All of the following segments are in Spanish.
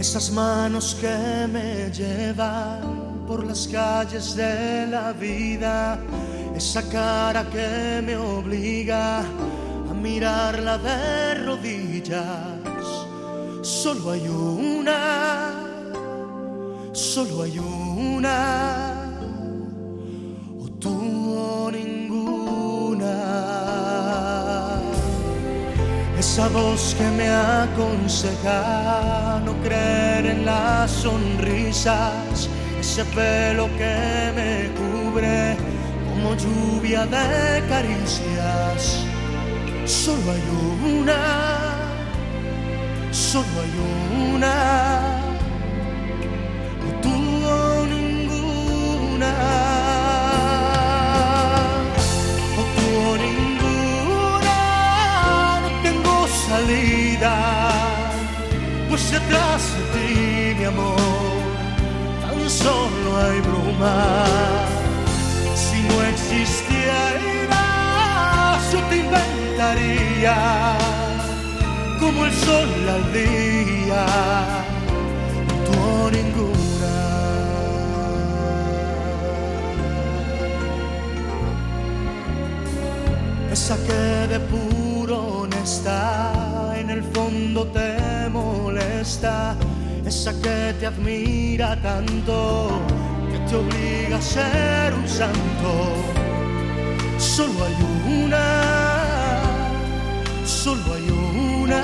Esas manos que me llevan por las calles de la vida, esa cara que me obliga a mirarla de rodillas. Solo hay una, solo hay una, o tú o ninguna. Esa voz que me aconseja no creer en las sonrisas, ese pelo que me cubre como lluvia de caricias. Solo hay una, solo hay una, o tú o ninguna, o tú o ninguna. No tengo salida, pues detrás de ti, mi amor, tan solo hay bruma. Si no existieras, yo te inventaría como el sol al día, tú o ninguna. Esa que de puro honesta en el fondo te molesta, esa que te admira tanto que te obliga a ser un santo. Solo hay una, solo hay una,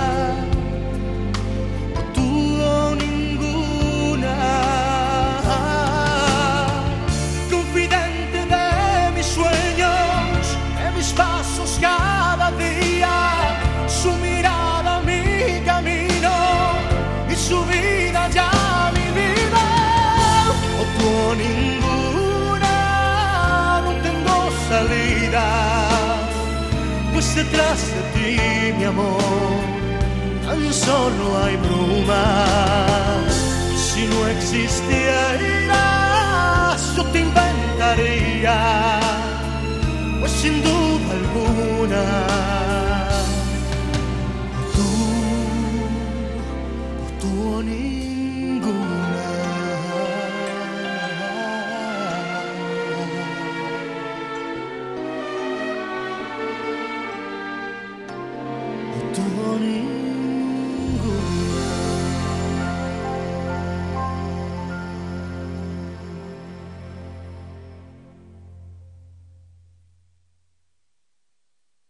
o tú o ninguna. Confidente de mis sueños, de mis pasos cada día, su mirada mi camino y su vida ya mi vida. O tú o ninguna, no tengo salida, pues detrás de ti, mi amor, tan solo hay bruma. Si no existieras, yo te inventaría, pues sin duda alguna, o tú o ninguna. Tú o ninguna.